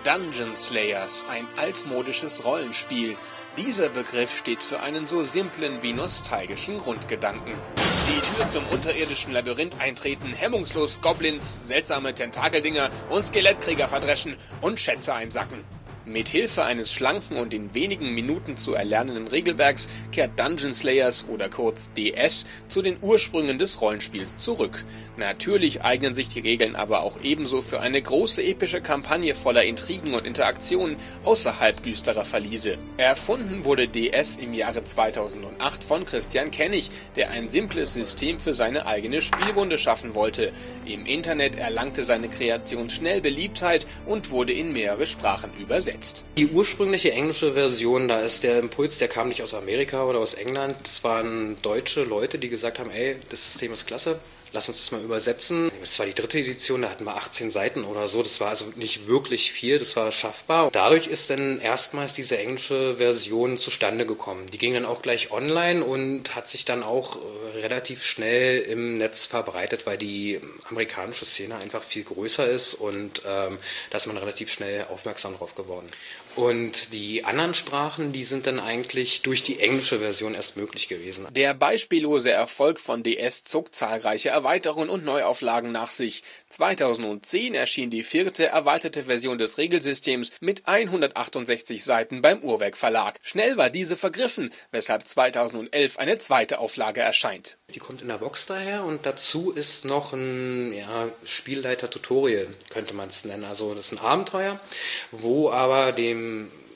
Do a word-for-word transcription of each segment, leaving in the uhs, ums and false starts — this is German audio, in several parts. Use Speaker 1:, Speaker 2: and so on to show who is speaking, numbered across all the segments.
Speaker 1: Dungeon Slayers, ein altmodisches Rollenspiel. Dieser Begriff steht für einen so simplen wie nostalgischen Grundgedanken. Die Tür zum unterirdischen Labyrinth eintreten, hemmungslos Goblins, seltsame Tentakeldinger und Skelettkrieger verdreschen und Schätze einsacken. Mit Hilfe eines schlanken und in wenigen Minuten zu erlernenden Regelwerks kehrt Dungeon Slayers oder kurz D S zu den Ursprüngen des Rollenspiels zurück. Natürlich eignen sich die Regeln aber auch ebenso für eine große epische Kampagne voller Intrigen und Interaktionen außerhalb düsterer Verliese. Erfunden wurde D S im Jahre zweitausendacht von Christian Kennig, der ein simples System für seine eigene Spielrunde schaffen wollte. Im Internet erlangte seine Kreation schnell Beliebtheit und wurde in mehrere Sprachen übersetzt.
Speaker 2: Die ursprüngliche englische Version, da ist der Impuls, der kam nicht aus Amerika oder aus England, das waren deutsche Leute, die gesagt haben, ey, das System ist klasse, lass uns das mal übersetzen. Das war die dritte Edition, da hatten wir achtzehn Seiten oder so, das war also nicht wirklich viel, das war schaffbar. Dadurch ist dann erstmals diese englische Version zustande gekommen. Die ging dann auch gleich online und hat sich dann auch relativ schnell im Netz verbreitet, weil die amerikanische Szene einfach viel größer ist und ähm, da ist man relativ schnell aufmerksam drauf geworden. Und die anderen Sprachen, die sind dann eigentlich durch die englische Version erst möglich gewesen.
Speaker 1: Der beispiellose Erfolg von D S zog zahlreiche Erweiterungen und Neuauflagen nach sich. zweitausendzehn erschien die vierte erweiterte Version des Regelsystems mit hundertachtundsechzig Seiten beim Uhrwerk Verlag. Schnell war diese vergriffen, weshalb zweitausendelf eine zweite Auflage erscheint.
Speaker 2: Die kommt in der Box daher und dazu ist noch ein ja, Spielleiter-Tutorial, könnte man es nennen. Also das ist ein Abenteuer, wo aber dem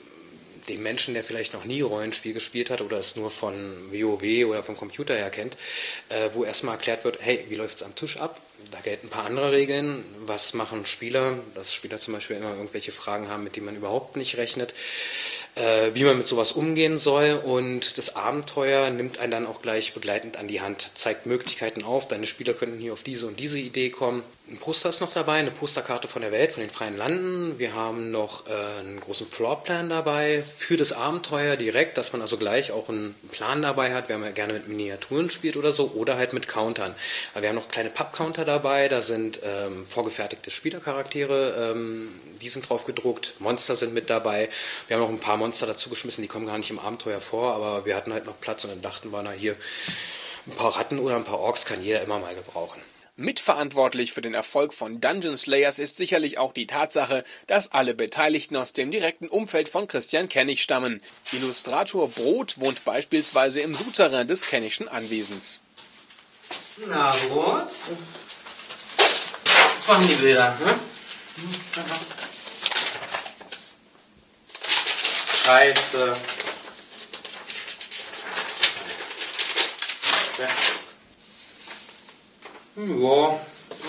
Speaker 2: dem Menschen, der vielleicht noch nie Rollenspiel gespielt hat oder es nur von WoW oder vom Computer her kennt, äh, wo erstmal erklärt wird, hey, wie läuft es am Tisch ab? Da gelten ein paar andere Regeln. Was machen Spieler? Dass Spieler zum Beispiel immer irgendwelche Fragen haben, mit denen man überhaupt nicht rechnet. Äh, wie man mit sowas umgehen soll. Und das Abenteuer nimmt einen dann auch gleich begleitend an die Hand, zeigt Möglichkeiten auf. Deine Spieler könnten hier auf diese und diese Idee kommen. Ein Poster ist noch dabei, eine Posterkarte von der Welt, von den freien Landen. Wir haben noch äh, einen großen Floorplan dabei für das Abenteuer direkt, dass man also gleich auch einen Plan dabei hat, wenn man gerne mit Miniaturen spielt oder so, oder halt mit Countern. Aber wir haben noch kleine Pappcounter dabei, da sind ähm, vorgefertigte Spielercharaktere, ähm, die sind drauf gedruckt, Monster sind mit dabei. Wir haben noch ein paar Monster dazu geschmissen, die kommen gar nicht im Abenteuer vor, aber wir hatten halt noch Platz und dann dachten wir, na hier, ein paar Ratten oder ein paar Orks kann jeder immer mal gebrauchen.
Speaker 1: Mitverantwortlich für den Erfolg von Dungeon Slayers ist sicherlich auch die Tatsache, dass alle Beteiligten aus dem direkten Umfeld von Christian Kennig stammen. Illustrator Brot wohnt beispielsweise im Souterrain des Kennigschen Anwesens.
Speaker 3: Na, Brot? Machen die Bilder, ne? Scheiße. Ja. Ja,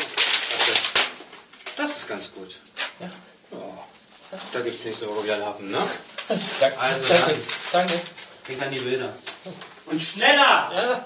Speaker 3: das ist ganz gut. Ja. Ja. Da gibt es nächste Woche wieder Lappen, ne?
Speaker 4: Danke.
Speaker 3: Also
Speaker 4: Danke.
Speaker 3: dann,
Speaker 4: Danke.
Speaker 3: denk an die Bilder. Und schneller!
Speaker 4: Ja.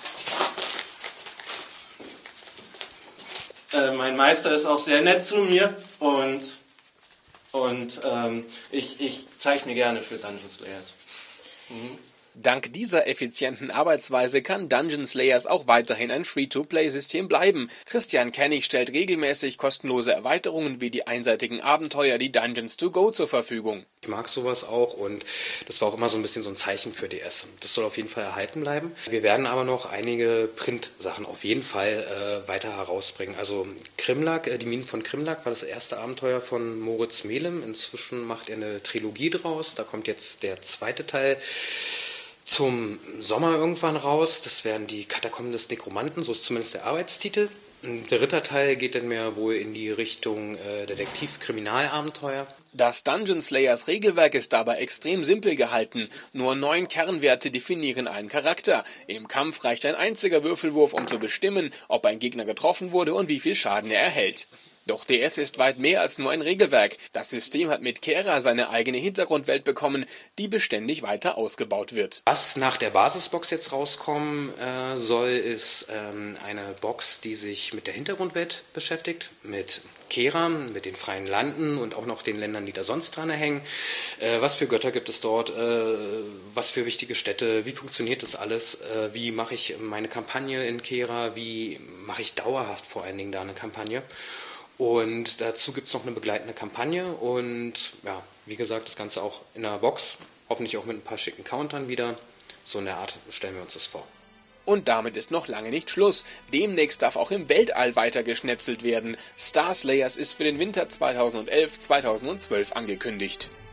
Speaker 5: Äh, mein Meister ist auch sehr nett zu mir und, und ähm, ich, ich zeichne gerne für Dungeon Slayers. Mhm.
Speaker 1: Dank dieser effizienten Arbeitsweise kann Dungeon Slayers auch weiterhin ein Free-to-Play-System bleiben. Christian Kennig stellt regelmäßig kostenlose Erweiterungen wie die einseitigen Abenteuer, die Dungeons to Go zur Verfügung.
Speaker 2: Ich mag sowas auch und das war auch immer so ein bisschen so ein Zeichen für D S. Das soll auf jeden Fall erhalten bleiben. Wir werden aber noch einige Print-Sachen auf jeden Fall äh, weiter herausbringen. Also Krimlak, äh, die Minen von Krimlak war das erste Abenteuer von Moritz Melem. Inzwischen macht er eine Trilogie draus. Da kommt jetzt der zweite Teil zum Sommer irgendwann raus. Das wären die Katakomben des Nekromanten, so ist zumindest der Arbeitstitel. Der dritte Teil geht dann mehr wohl in die Richtung äh, Detektiv-Kriminalabenteuer.
Speaker 1: Das Dungeon Slayers Regelwerk ist dabei extrem simpel gehalten. Nur neun Kernwerte definieren einen Charakter. Im Kampf reicht ein einziger Würfelwurf, um zu bestimmen, ob ein Gegner getroffen wurde und wie viel Schaden er erhält. Doch D S ist weit mehr als nur ein Regelwerk. Das System hat mit Kera seine eigene Hintergrundwelt bekommen, die beständig weiter ausgebaut wird.
Speaker 2: Was nach der Basisbox jetzt rauskommen äh, soll, ist ähm, eine Box, die sich mit der Hintergrundwelt beschäftigt, mit Kera, mit den freien Landen und auch noch den Ländern, die da sonst dran hängen. Äh, was für Götter gibt es dort? Äh, was für wichtige Städte? Wie funktioniert das alles? Äh, wie mache ich meine Kampagne in Kera? Wie mache ich dauerhaft vor allen Dingen da eine Kampagne? Und dazu gibt es noch eine begleitende Kampagne und ja, wie gesagt, das Ganze auch in einer Box, hoffentlich auch mit ein paar schicken Countern wieder. So in der Art stellen wir uns das vor.
Speaker 1: Und damit ist noch lange nicht Schluss. Demnächst darf auch im Weltall weiter geschnetzelt werden. Star Slayers ist für den Winter zweitausendelf zweitausendzwölf angekündigt.